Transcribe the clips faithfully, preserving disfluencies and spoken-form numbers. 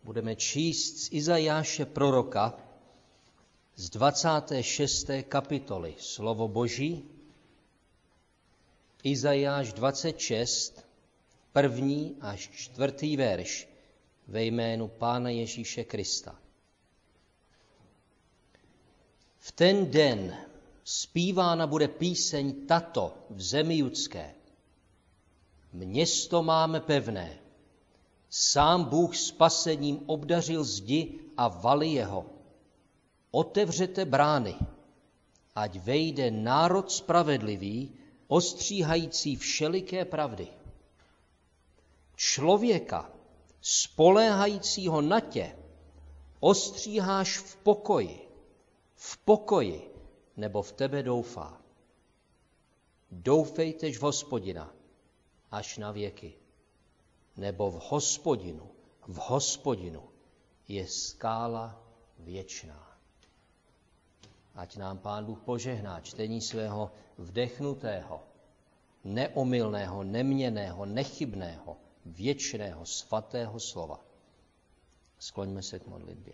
Budeme číst z Izajáše proroka z dvacáté šesté kapitoly slovo Boží. Izajáš dvacet šest, první až čtvrtý verš ve jménu Pána Ježíše Krista. V ten den zpívána bude píseň tato v zemi judské. Město máme pevné, sám Bůh spasením obdařil zdi a valy jeho. Otevřete brány, ať vejde národ spravedlivý, ostříhající všeliké pravdy. Člověka, spoléhajícího na tě, ostříháš v pokoji, v pokoji, nebo v tebe doufá. Doufejtež v Hospodina až na věky, nebo v Hospodinu, v Hospodinu je skála věčná. Ať nám Pán Bůh požehná čtení svého vdechnutého, neomylného, neměnného, nechybného, věčného, svatého slova. Skloňme se k modlitbě.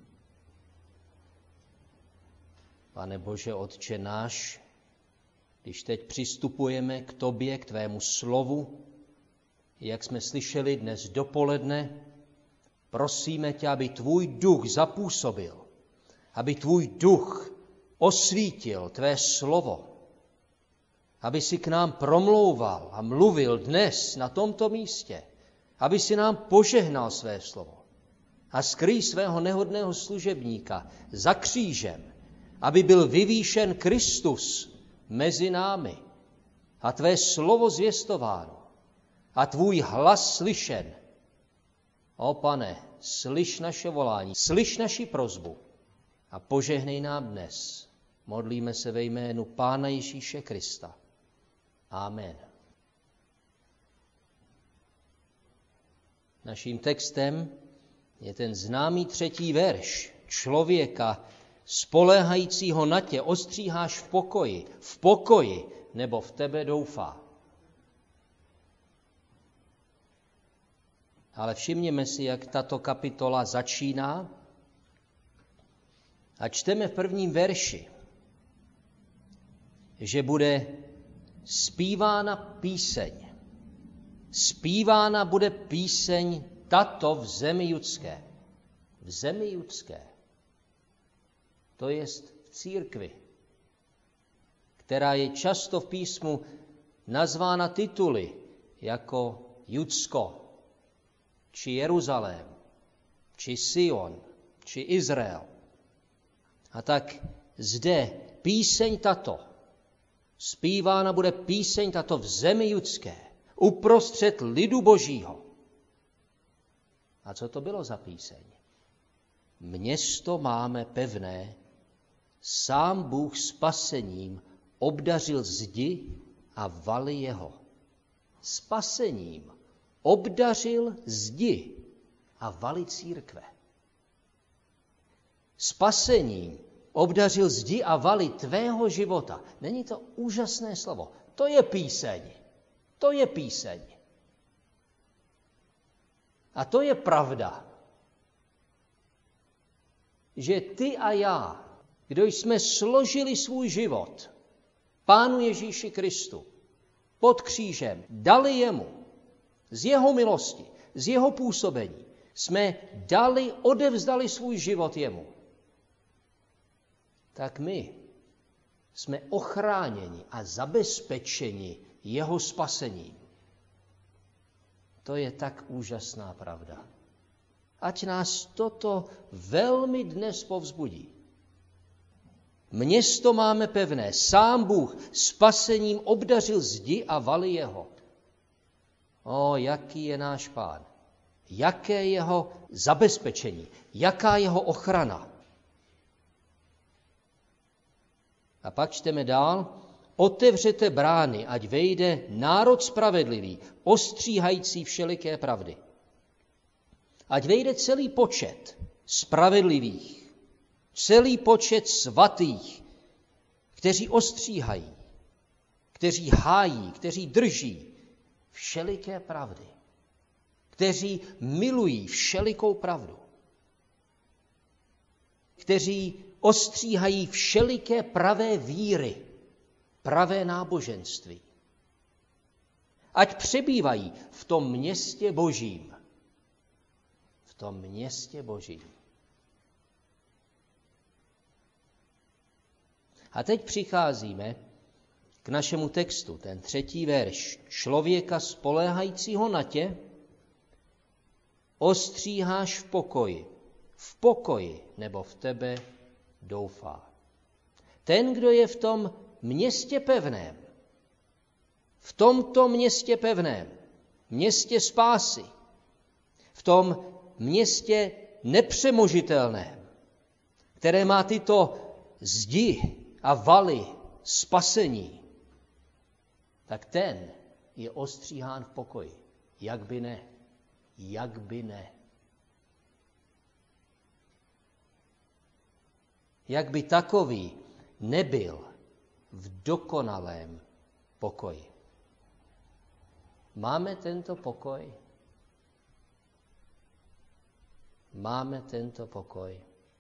Pane Bože, Otče náš, když teď přistupujeme k tobě, k tvému slovu, jak jsme slyšeli dnes dopoledne, prosíme tě, aby tvůj duch zapůsobil, aby tvůj duch osvítil tvé slovo, aby si k nám promlouval a mluvil dnes na tomto místě, aby si nám požehnal své slovo a skrý svého nehodného služebníka za křížem, aby byl vyvýšen Kristus mezi námi a tvé slovo zvěstováno a tvůj hlas slyšen. O Pane, slyš naše volání, slyš naši prosbu a požehnej nám dnes. Modlíme se ve jménu Pána Ježíše Krista. Amen. Naším textem je ten známý třetí verš. Člověka, spoléhajícího na tě, ostříháš v pokoji, v pokoji, nebo v tebe doufá. Ale všimněme si, jak tato kapitola začíná. A čteme v prvním verši, že bude zpívána píseň. Zpívána bude píseň tato v zemi judské. V zemi judské. To jest v církvi, která je často v písmu nazvána tituly jako Judsko, či Jeruzalém, či Sion, či Izrael. A tak zde píseň tato, zpívána bude píseň tato v zemi judské, uprostřed lidu Božího. A co to bylo za píseň? Město máme pevné, sám Bůh spasením obdařil zdi a valy jeho. Spasením obdařil zdi a valy církve. Spasením obdařil zdi a valy tvého života. Není to úžasné slovo? To je píseň. To je píseň. A to je pravda, že ty a já, kdo jsme složili svůj život Pánu Ježíši Kristu pod křížem, dali jemu z jeho milosti, z jeho působení, jsme dali, odevzdali svůj život jemu, tak my jsme ochráněni a zabezpečeni jeho spasením. To je tak úžasná pravda. Ať nás toto velmi dnes povzbudí. Město máme pevné, sám Bůh spasením obdařil zdi a valy jeho. O, jaký je náš Pán, jaké jeho zabezpečení, jaká jeho ochrana. A pak čteme dál, otevřete brány, ať vejde národ spravedlivý, ostříhající všeliké pravdy. Ať vejde celý počet spravedlivých, celý počet svatých, kteří ostříhají, kteří hájí, kteří drží všeliké pravdy, kteří milují všelikou pravdu. kteří ostříhají všeliké pravé víry, pravé náboženství. Ať přebývají v tom městě Božím. V tom městě Božím. A teď přicházíme k našemu textu, ten třetí verš. Člověka spoléhajícího na tě ostříháš v pokoji. V pokoji nebo v tebe doufá. Ten, kdo je v tom městě pevném, v tomto městě pevném, městě spásy, v tom městě nepřemožitelném, které má tyto zdi a valy spasení, tak ten je ostříhán v pokoji. Jak by ne? Jak by ne? Jak by takový nebyl v dokonalém pokoji? Máme tento pokoj? Máme tento pokoj?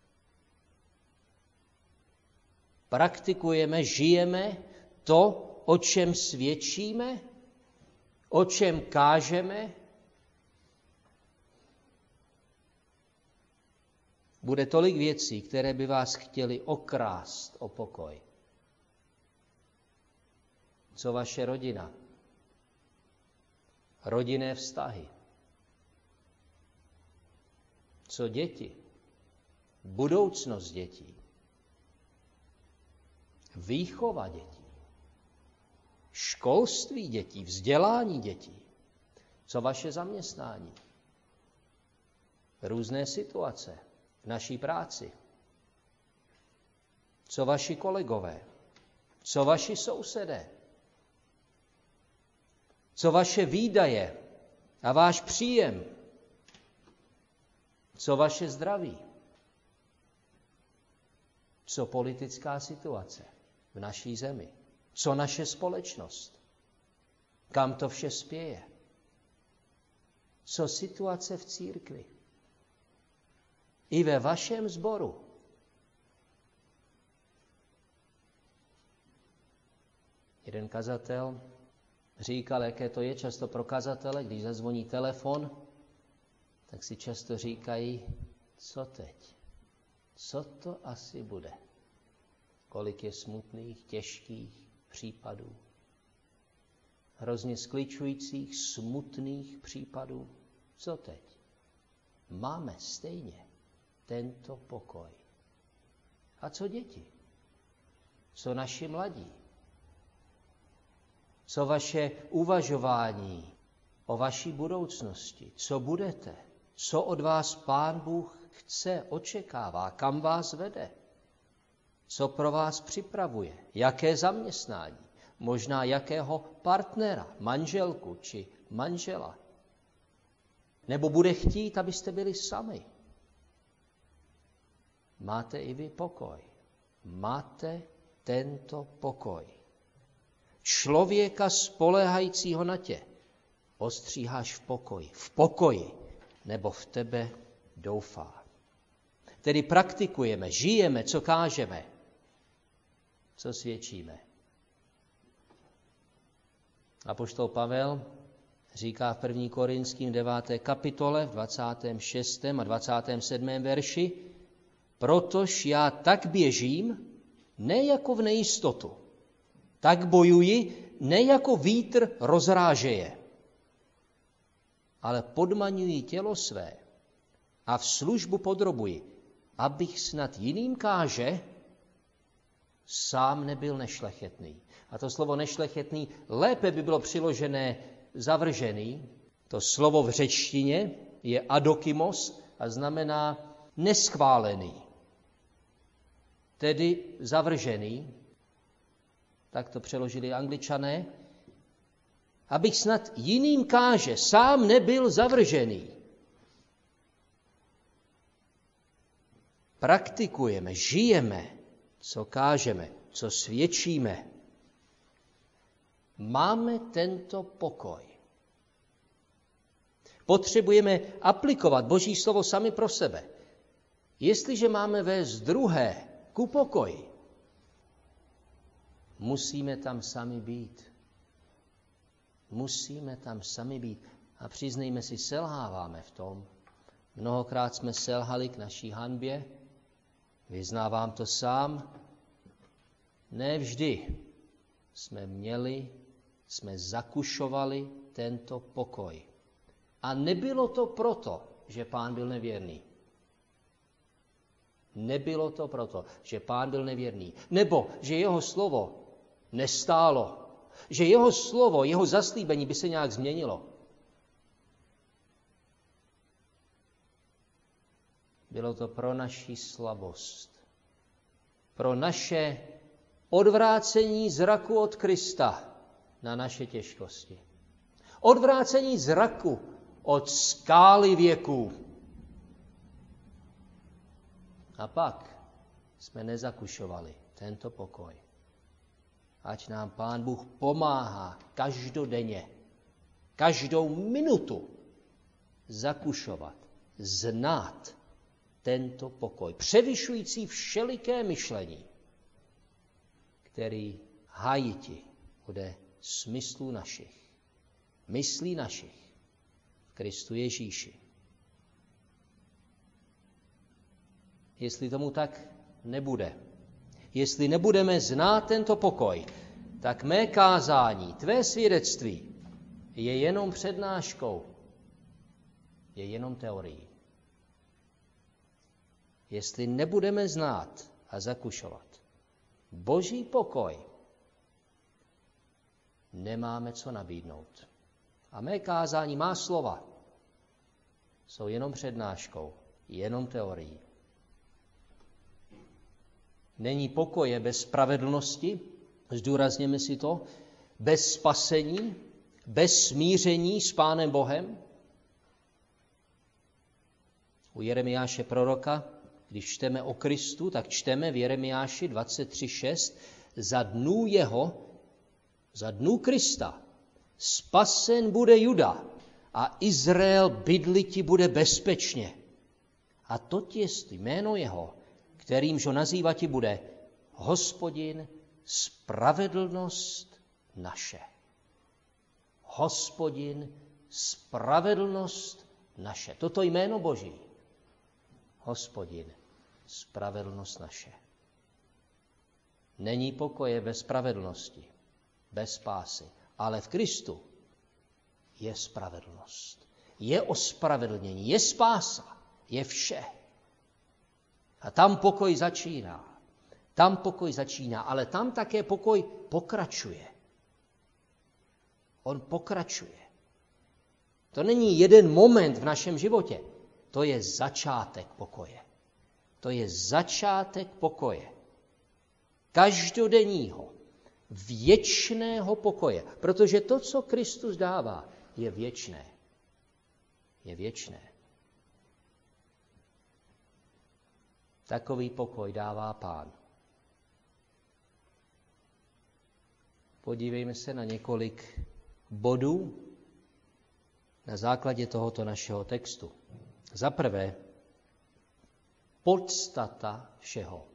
Praktikujeme, žijeme to, o čem svědčíme, o čem kážeme? Bude tolik věcí, které by vás chtěly okrást o pokoj. Co vaše rodina? Rodinné vztahy. Co děti? Budoucnost dětí. Výchova dětí. Školství dětí, vzdělání dětí. Co vaše zaměstnání? Různé situace v naší práci. Co vaši kolegové? Co vaši sousedé? Co vaše výdaje a váš příjem? Co vaše zdraví? Co politická situace v naší zemi? Co naše společnost? Kam to vše spěje? Co situace v církvi? I ve vašem sboru. Jeden kazatel říkal, jaké to je často pro kazatele, když zazvoní telefon, tak si často říkají, co teď? Co to asi bude? Kolik je smutných, těžkých případů? Hrozně skličujících, smutných případů? Co teď? Máme stejně tento pokoj. A co děti? Co naši mladí? Co vaše uvažování o vaší budoucnosti? Co budete? Co od vás Pán Bůh chce, očekává? Kam vás vede? Co pro vás připravuje? Jaké zaměstnání? Možná jakého partnera, manželku či manžela? Nebo bude chtít, abyste byli sami? Máte i vy pokoj. Máte tento pokoj. Člověka spoléhajícího na tě ostříháš v pokoji. V pokoji, nebo v tebe doufá. Tedy praktikujeme, žijeme, co kážeme, co svědčíme. Apoštol Pavel říká v první Korinským deváté kapitole v dvacátém šestém a dvacátém sedmém verši: Protož já tak běžím, ne jako v nejistotu, tak bojuji, ne jako vítr rozrážeje, ale podmaňuji tělo své a v službu podrobuji, abych snad jiným káže, sám nebyl nešlechetný. A to slovo nešlechetný lépe by bylo přiložené zavržený. To slovo v řečtině je adokimos a znamená neschválený. Tedy zavržený, tak to přeložili Angličané, abych snad jiným káže, sám nebyl zavržený. Praktikujeme, žijeme, co kážeme, co svědčíme. Máme tento pokoj. Potřebujeme aplikovat Boží slovo sami pro sebe. Jestliže máme vést druhé ku pokoji, musíme tam sami být. Musíme tam sami být. A přiznejme si, selháváme v tom. Mnohokrát jsme selhali k naší hanbě, vyznávám to sám. Ne vždy jsme měli, jsme zakušovali tento pokoj. A nebylo to proto, že Pán byl nevěrný. Nebylo to proto, že Pán byl nevěrný. Nebo, že jeho slovo nestálo. Že jeho slovo, jeho zaslíbení by se nějak změnilo. Bylo to pro naši slabost. Pro naše odvrácení zraku od Krista na naše těžkosti. Odvrácení zraku od skály věků. A pak jsme nezakušovali tento pokoj. Ať nám Pán Bůh pomáhá každodenně, každou minutu zakušovat, znát tento pokoj, převyšující všeliké myšlení, který hájiti bude smyslů našich, myslí našich v Kristu Ježíši. Jestli tomu tak nebude, jestli nebudeme znát tento pokoj, tak mé kázání, tvé svědectví je jenom přednáškou, je jenom teorií. Jestli nebudeme znát a zakušovat Boží pokoj, nemáme co nabídnout. A mé kázání, má slova, jsou jenom přednáškou, jenom teorií. Není pokoje bez spravedlnosti, zdůrazněme si to, bez spasení, bez smíření s Pánem Bohem. U Jeremiáše proroka, když čteme o Kristu, tak čteme v Jeremiáši dvacet tři šest, za dnů jeho, za dnů Krista, spasen bude Juda a Izrael bydliti bude bezpečně. A to je jméno jeho, kterýmž ho nazývati bude Hospodin, spravedlnost naše. Hospodin, spravedlnost naše. Toto jméno Boží. Hospodin, spravedlnost naše. Není pokoje bez spravedlnosti, bez spásy, ale v Kristu je spravedlnost. Je ospravedlnění, je spása, je vše. A tam pokoj začíná. Tam pokoj začíná, ale tam také pokoj pokračuje. On pokračuje. To není jeden moment v našem životě. To je začátek pokoje. To je začátek pokoje. Každodenního, věčného pokoje. Protože to, co Kristus dává, je věčné. Je věčné. Takový pokoj dává Pán. Podívejme se na několik bodů na základě tohoto našeho textu. Za prvé, podstata všeho.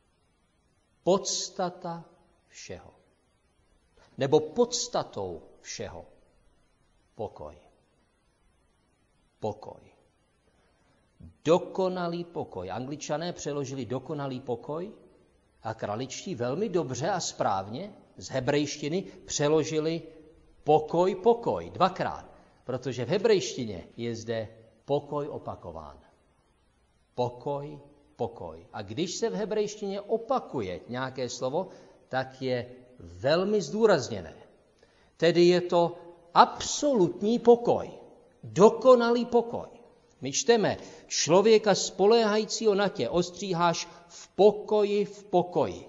Podstata všeho. Nebo podstatou všeho. Pokoj. Pokoj. Dokonalý pokoj. Angličané přeložili dokonalý pokoj a kraličtí velmi dobře a správně z hebrejštiny přeložili pokoj, pokoj, dvakrát. Protože v hebrejštině je zde pokoj opakován. Pokoj, pokoj. A když se v hebrejštině opakuje nějaké slovo, tak je velmi zdůrazněné. Tedy je to absolutní pokoj. Dokonalý pokoj. My čteme, člověka spoléhajícího na tě ostříháš v pokoji, v pokoji.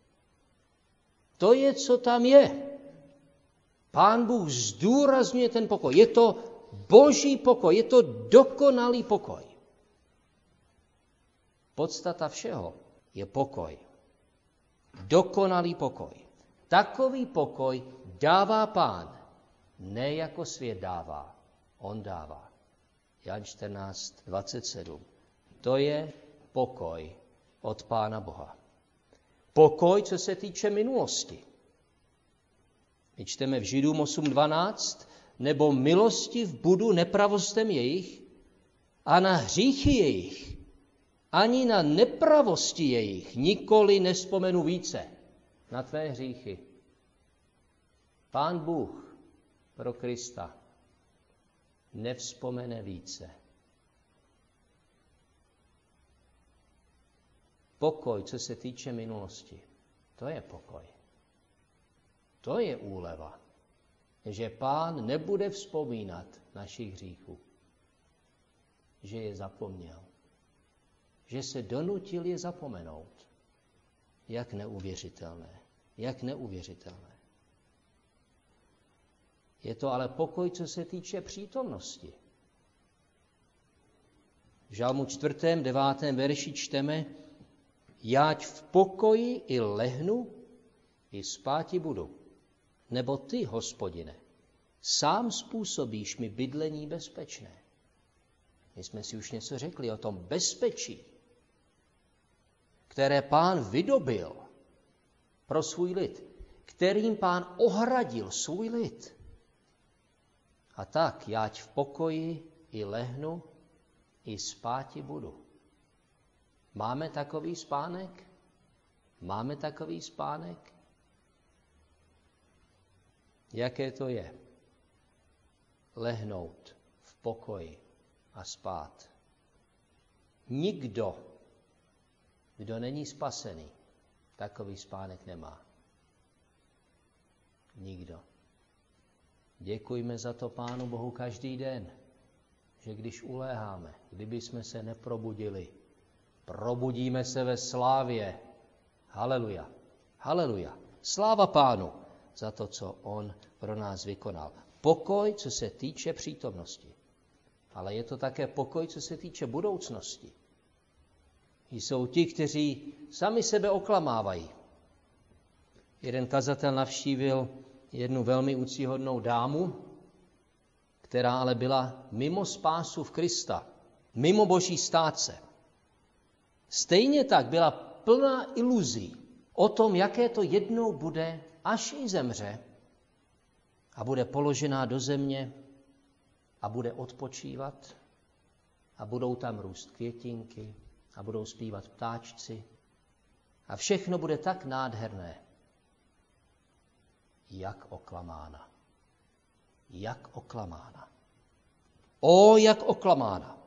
To je, co tam je. Pán Bůh zdůrazňuje ten pokoj. Je to Boží pokoj, je to dokonalý pokoj. Podstata všeho je pokoj. Dokonalý pokoj. Takový pokoj dává Pán, ne jako svět dává, on dává. Jan čtrnáct dvacet sedm. To je pokoj od Pána Boha. Pokoj, co se týče minulosti. My čteme v Židům osm dvanáct, nebo milosti v budu nepravostem jejich a na hříchy jejich, ani na nepravosti jejich, nikoli nespomenu více na tvé hříchy. Pán Bůh pro Krista nevzpomene více. Pokoj, co se týče minulosti, to je pokoj. To je úleva, že Pán nebude vzpomínat našich hříchů, že je zapomněl, že se donutil je zapomenout. Jak neuvěřitelné, jak neuvěřitelné. Je to ale pokoj, co se týče přítomnosti. V Žalmu čtvrtém, devátém verši čteme: jáť v pokoji i lehnu, i spáti budu. Nebo ty, Hospodine, sám způsobíš mi bydlení bezpečné. My jsme si už něco řekli o tom bezpečí, které Pán vydobil pro svůj lid, kterým Pán ohradil svůj lid. A tak, jáť v pokoji i lehnu, i spáti budu. Máme takový spánek? Máme takový spánek? Jaké to je? Lehnout v pokoji a spát. Nikdo, kdo není spasený, takový spánek nemá. Nikdo. Děkujme za to Pánu Bohu každý den, že když uléháme, kdyby jsme se neprobudili, probudíme se ve slávě. Haleluja. Haleluja. Sláva Pánu za to, co on pro nás vykonal. Pokoj, co se týče přítomnosti. Ale je to také pokoj, co se týče budoucnosti. Jsou ti, kteří sami sebe oklamávají. Jeden kazatel navštívil jednu velmi úctyhodnou dámu, která ale byla mimo spásu v Krista, mimo Boží státce. Stejně tak byla plná iluzí o tom, jaké to jednou bude, až i zemře a bude položená do země a bude odpočívat a budou tam růst květinky a budou zpívat ptáčci a všechno bude tak nádherné. Jak oklamána. Jak oklamána. O, jak oklamána.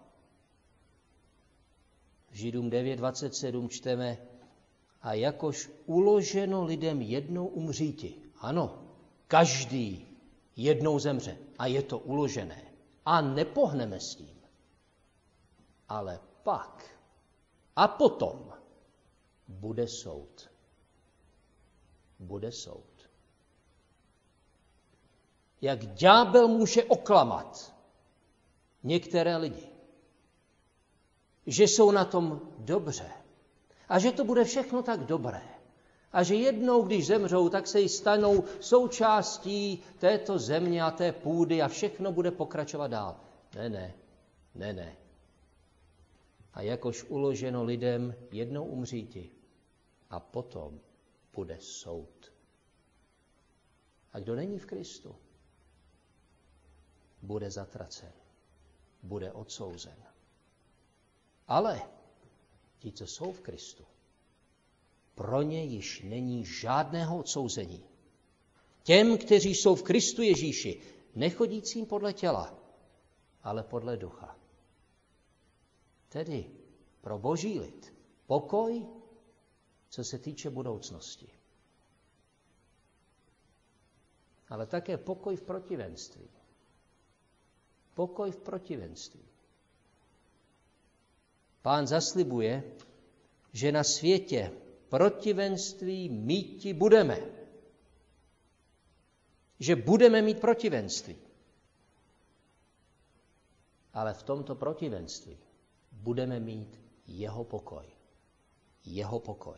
V Židům devět dvacet sedm čteme: a jakož uloženo lidem jednou umříti. Ano, každý jednou zemře a je to uložené. A nepohneme s tím. Ale pak a potom bude soud. Bude soud. Jak ďábel může oklamat některé lidi, že jsou na tom dobře a že to bude všechno tak dobré a že jednou, když zemřou, tak se jí stanou součástí této země a té půdy a všechno bude pokračovat dál. Ne, ne, ne, ne. A jakož uloženo lidem jednou umříti a potom bude soud. A kdo není v Kristu, bude zatracen, bude odsouzen. Ale ti, co jsou v Kristu, pro ně již není žádného odsouzení. Těm, kteří jsou v Kristu Ježíši, nechodícím podle těla, ale podle ducha. Tedy pro Boží lid pokoj, co se týče budoucnosti. Ale také pokoj v protivenství. Pokoj v protivenství. Pán zaslibuje, že na světě protivenství míti budeme. Že budeme mít protivenství. Ale v tomto protivenství budeme mít jeho pokoj. Jeho pokoj.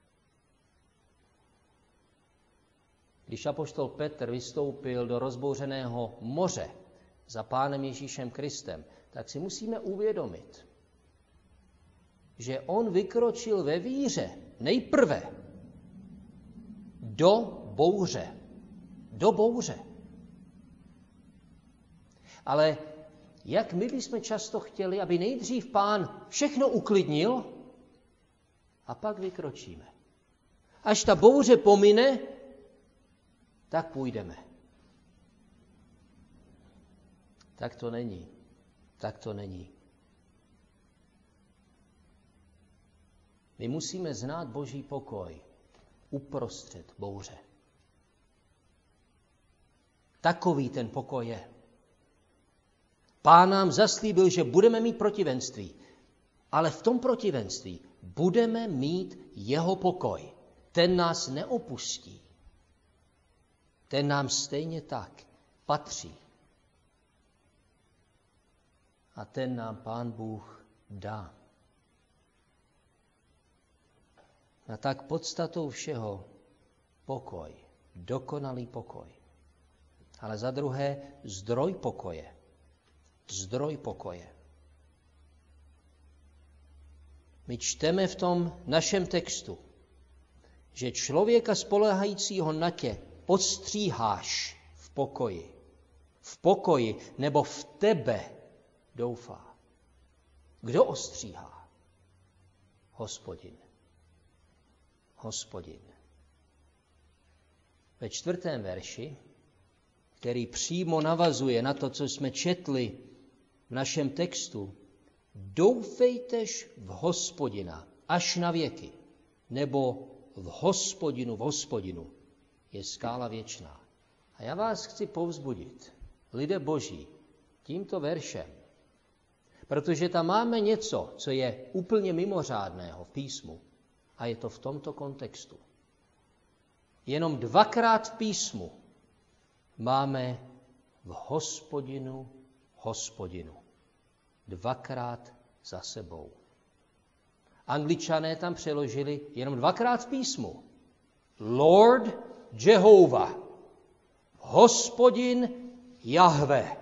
Když apoštol Petr vystoupil do rozbouřeného moře za Pánem Ježíšem Kristem, tak si musíme uvědomit, že on vykročil ve víře nejprve do bouře. Do bouře. Ale jak my bychom často chtěli, aby nejdřív Pán všechno uklidnil a pak vykročíme. Až ta bouře pomine, tak půjdeme. Tak to není. Tak to není. My musíme znát Boží pokoj uprostřed bouře. Takový ten pokoj je. Pán nám zaslíbil, že budeme mít protivenství, ale v tom protivenství budeme mít jeho pokoj. Ten nás neopustí. Ten nám stejně tak patří. A ten nám Pán Bůh dá. A tak podstatou všeho pokoj, dokonalý pokoj. Ale za druhé zdroj pokoje. Zdroj pokoje. My čteme v tom našem textu, že člověka spoléhajícího na tě ostříháš v pokoji. V pokoji nebo v tebe doufá. Kdo ostříhá? Hospodin. Hospodin. Ve čtvrtém verši, který přímo navazuje na to, co jsme četli v našem textu, doufejtež v Hospodina až na věky, nebo v Hospodinu, v Hospodinu je skála věčná. A já vás chci povzbudit, lidé boží, tímto veršem, protože tam máme něco, co je úplně mimořádného v písmu, a je to v tomto kontextu. Jenom dvakrát v písmu máme v Hospodinu, Hospodinu. Dvakrát za sebou. Angličané tam přeložili jenom dvakrát v písmu. Lord Jehovah. Hospodin Jahve.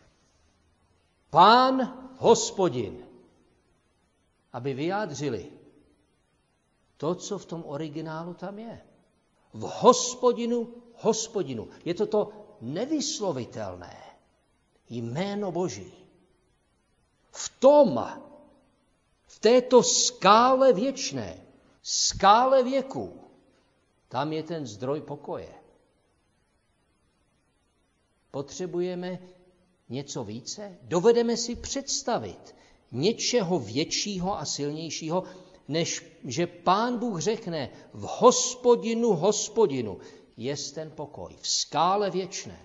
Pán Hospodin. Aby vyjádřili to, co v tom originálu tam je. V Hospodinu, Hospodinu. Je to to nevyslovitelné jméno Boží. V tom, v této skále věčné, skále věků, tam je ten zdroj pokoje. Potřebujeme něco více? Dovedeme si představit něčeho většího a silnějšího, než že Pán Bůh řekne v Hospodinu, Hospodinu, jest ten pokoj, v skále věčné.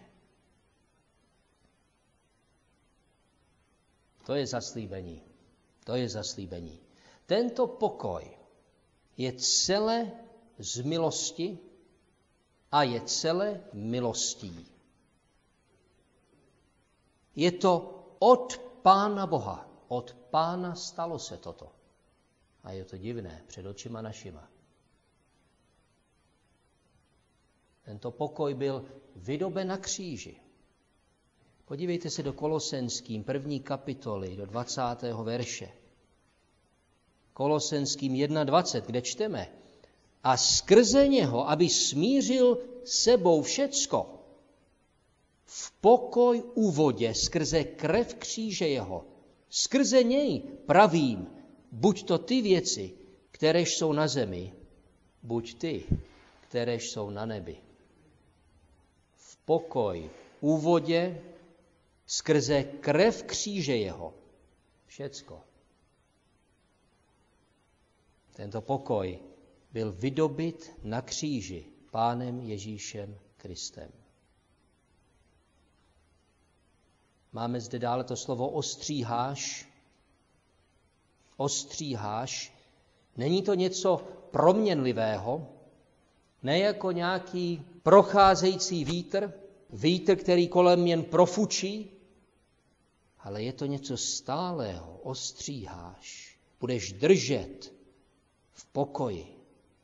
To je zaslíbení. To je zaslíbení. Tento pokoj je celé z milosti a je celé milostí. Je to od Pána Boha. Od Pána stalo se toto. A je to divné před očima našima. Tento pokoj byl vydoben na kříži. Podívejte se do Kolosenským první kapitoly, do dvacátého verše. Kolosenským jedna dvacet, kde čteme. A skrze něho, aby smířil sebou všecko, v pokoj uvodě, skrze krev kříže jeho, skrze něj pravím, buď to ty věci, kteréž jsou na zemi, buď ty, kteréž jsou na nebi. V pokoj úvodě, skrze krev kříže jeho. Všecko. Tento pokoj byl vydobyt na kříži Pánem Ježíšem Kristem. Máme zde dále to slovo ostříháš. Ostříháš. Není to něco proměnlivého, ne jako nějaký procházející vítr, vítr, který kolem jen profučí, ale je to něco stálého. Ostříháš. Budeš držet v pokoji.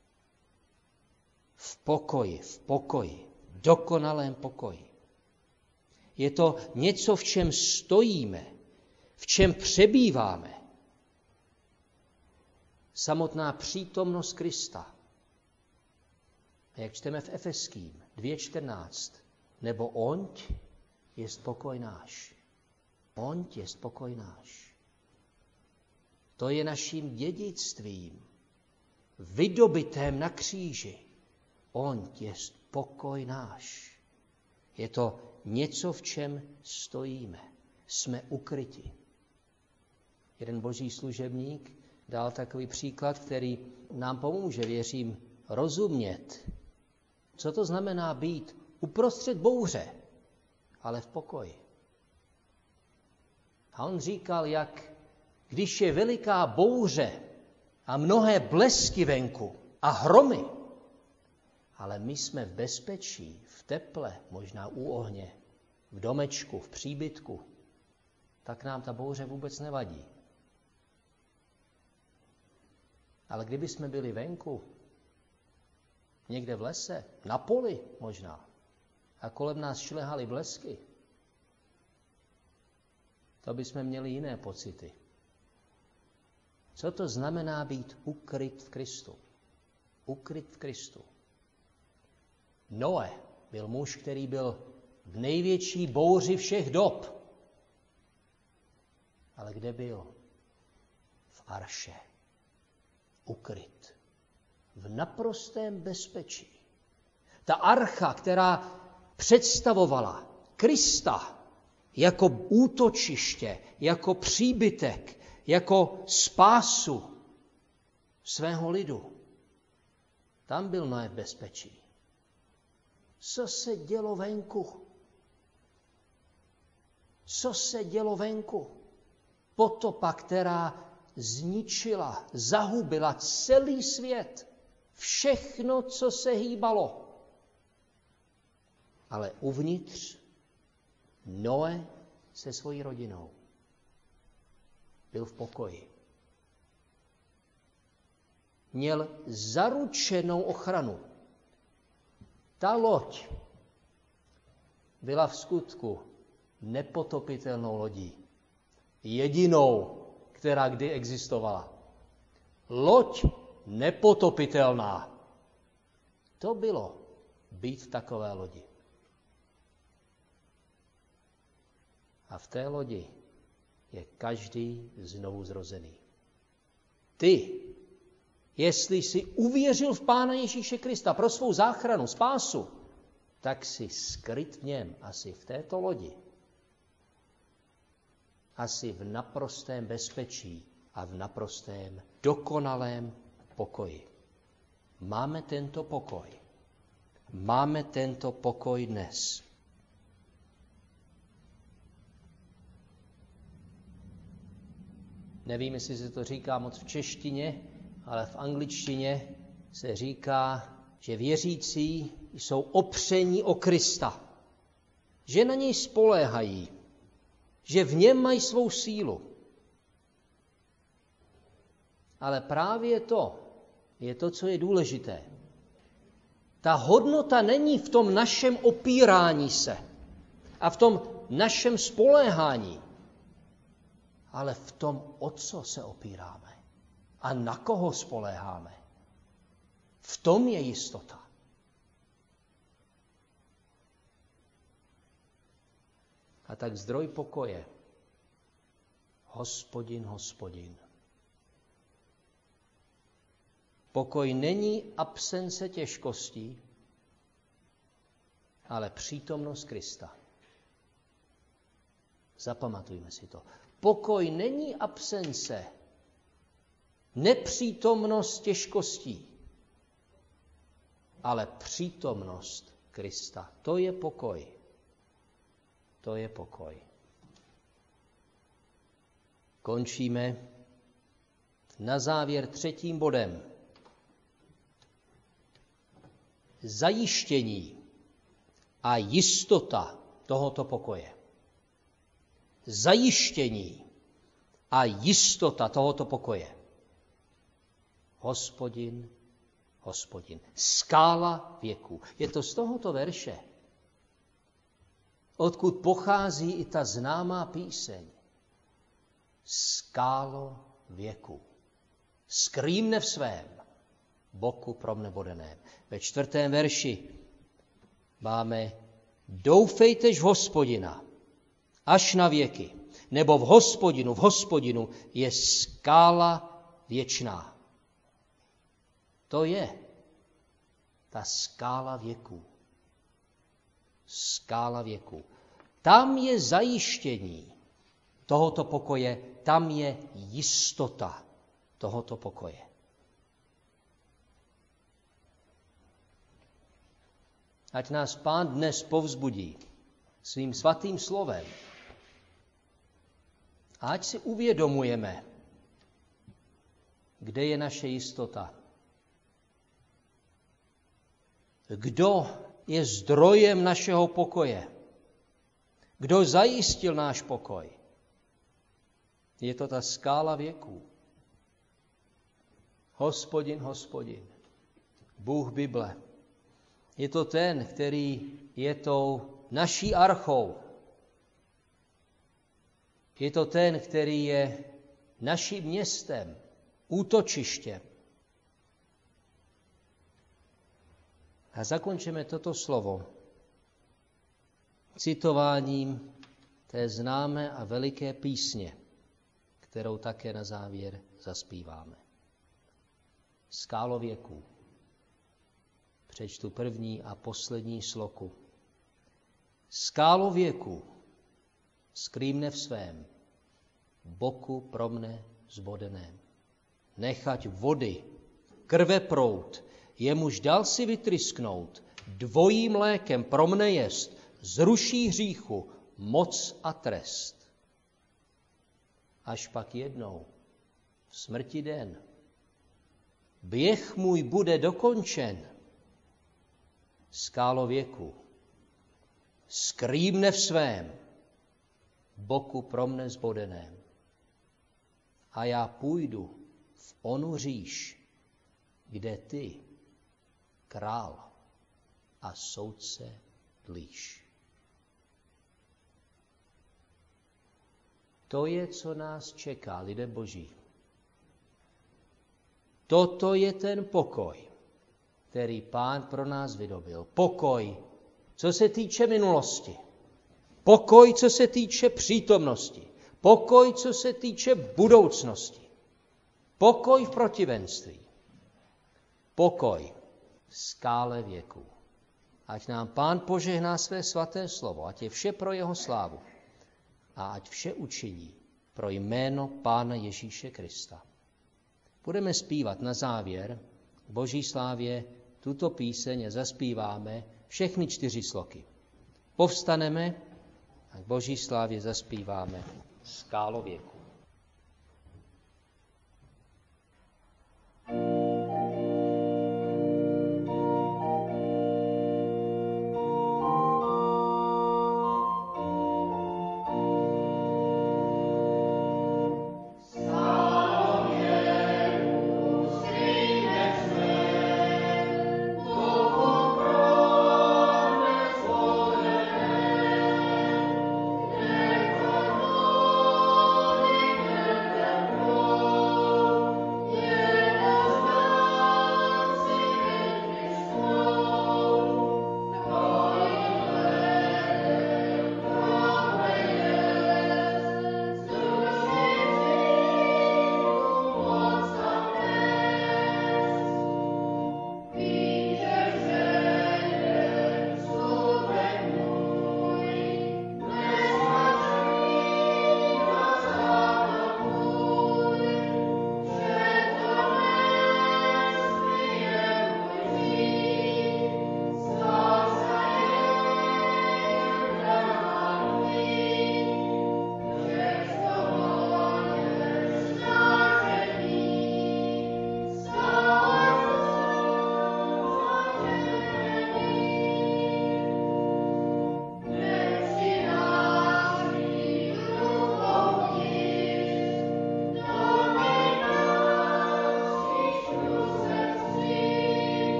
V pokoji, v pokoji, v dokonalém pokoji. Je to něco, v čem stojíme, v čem přebýváme. samotná přítomnost Krista. A jak čteme v Efeským dvě čtrnáct, nebo onť jest pokoj náš. Onť jest pokoj náš. To je naším dědictvím, vydobitém na kříži. Onť jest pokoj náš. Je to něco, v čem stojíme. Jsme ukryti. Jeden boží služebník dal takový příklad, který nám pomůže, věřím, rozumět, co to znamená být uprostřed bouře, ale v pokoji. A on říkal, jak když je veliká bouře a mnohé blesky venku a hromy, ale my jsme v bezpečí, v teple, možná u ohně, v domečku, v příbytku, tak nám ta bouře vůbec nevadí. Ale kdyby jsme byli venku, někde v lese, na poli možná, a kolem nás šlehaly blesky, to bychom měli jiné pocity. Co to znamená být ukryt v Kristu? Ukryt v Kristu. Noe byl muž, který byl v největší bouři všech dob. Ale kde byl? V arše. Ukryt. V naprostém bezpečí. Ta archa, která představovala Krista jako útočiště, jako příbytek, jako spásu svého lidu. Tam byl Noé v bezpečí. Co se dělo venku? Co se dělo venku? Potopa, která zničila, zahubila celý svět. Všechno, co se hýbalo. Ale uvnitř Noé se svojí rodinou byl v pokoji. Měl zaručenou ochranu. Ta loď byla v skutku nepotopitelnou lodí. Jedinou, která kdy existovala. Loď nepotopitelná. To bylo být v takové lodi. A v té lodi je každý znovu zrozený. Ty, jestli jsi uvěřil v Pána Ježíše Krista pro svou záchranu, spásu, tak jsi skryt v něm, asi v této lodi. Asi v naprostém bezpečí a v naprostém dokonalém pokoji. Máme tento pokoj. Máme tento pokoj dnes. Nevím, jestli se to říká moc v češtině, ale v angličtině se říká, že věřící jsou opření o Krista. Že na něj spoléhají. Že v něm mají svou sílu. Ale právě to je to, co je důležité. Ta hodnota není v tom našem opírání se a v tom našem spoléhání, ale v tom, o co se opíráme a na koho spoléháme. V tom je jistota. A tak zdroj pokoje. Hospodin, Hospodin. Pokoj není absence těžkostí, ale přítomnost Krista. Zapamatujme si to. Pokoj není absence, nepřítomnost těžkostí, ale přítomnost Krista. To je pokoj. To je pokoj. Končíme na závěr třetím bodem. Zajištění a jistota tohoto pokoje. Zajištění a jistota tohoto pokoje. Hospodin, Hospodin. Skála věků. Je to z tohoto verše, odkud pochází i ta známá píseň. Skálo věku. skrýmne v svém boku pro mne bodeném. Ve čtvrtém verši máme doufejtež v Hospodina až na věky, nebo v Hospodinu, v Hospodinu je skála věčná. To je ta skála věků. Skála věků. Tam je zajištění tohoto pokoje, tam je jistota tohoto pokoje. Ať nás Pán dnes povzbudí svým svatým slovem. A ať si uvědomujeme, kde je naše jistota. Kdo je zdrojem našeho pokoje? Kdo zajistil náš pokoj? Je to ta skála věků. Hospodin, Hospodin, Bůh Bible. Je to ten, který je tou naší archou. Je to ten, který je naším městem, útočištěm. A zakončíme toto slovo citováním té známé a veliké písně, kterou také na závěr zaspíváme. Skálo věků. Přečtu první a poslední sloku. Skálo věků, skrýmne v svém boku pro mne zbodeném. Nechať vody, krve proud, jemuž dal si vytrysknout, dvojím lékem pro mne jest, zruší hříchu, moc a trest. Až pak jednou, v smrti den, běh můj bude dokončen, skálo věku, skrýmne v svém boku pro mne zbodeném. A já půjdu v onu říš, kde ty, král a soudce, dlíš. To je, co nás čeká, lidé boží. Toto je ten pokoj, který Pán pro nás vydobil. Pokoj, co se týče minulosti. Pokoj, co se týče přítomnosti. Pokoj, co se týče budoucnosti. Pokoj v protivenství. Pokoj v skále věku. Ať nám Pán požehná své svaté slovo, ať je vše pro jeho slávu a ať vše učiní pro jméno Pána Ježíše Krista. Budeme zpívat na závěr k Boží slávě tuto píseň a zaspíváme všechny čtyři sloky. Povstaneme a k Boží slávě zaspíváme Skálo věku.